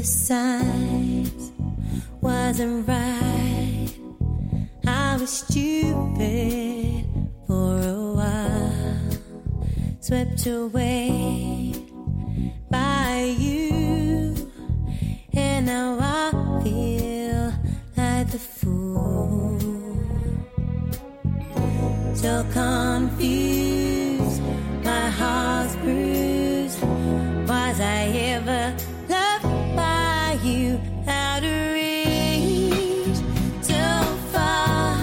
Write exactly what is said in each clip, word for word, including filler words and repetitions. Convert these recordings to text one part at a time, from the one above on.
the signs wasn't right. I was stupid for a while, swept away by you, and now I feel like the fool. So confused, my heart's bruised. Was I ever loved by you? Out of reach, so far.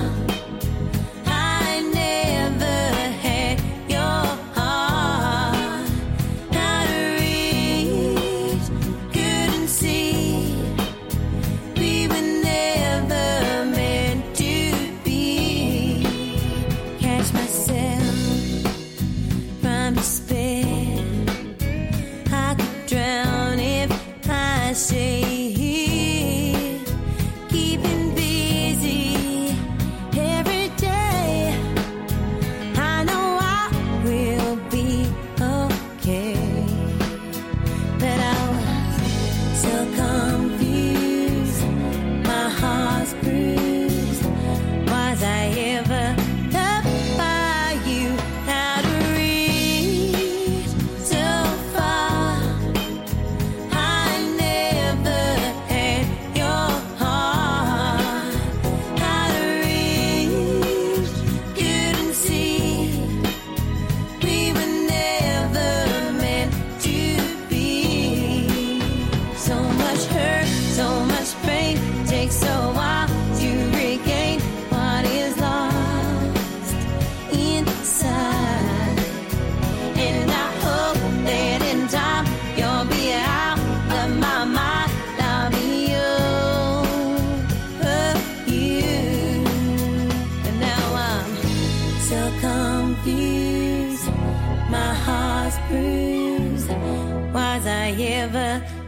I never had your heart. Out of reach, couldn't see. We were never meant to be. Catch myself from despair. I could drown if I stay here, keeping busy every day. I know I will be okay, but I was so confused, my heart's bruised. Was I ever loved by you? Out of reach, so far. I never had your heart. Out of reach, couldn't see. We were never meant to be. So much hurt, so much pain, takes so while to regain what is lost inside. And I hope that in time you'll be out of my mind. I'll be over you. And now I'm so confused, my heart's bruised. Was I ever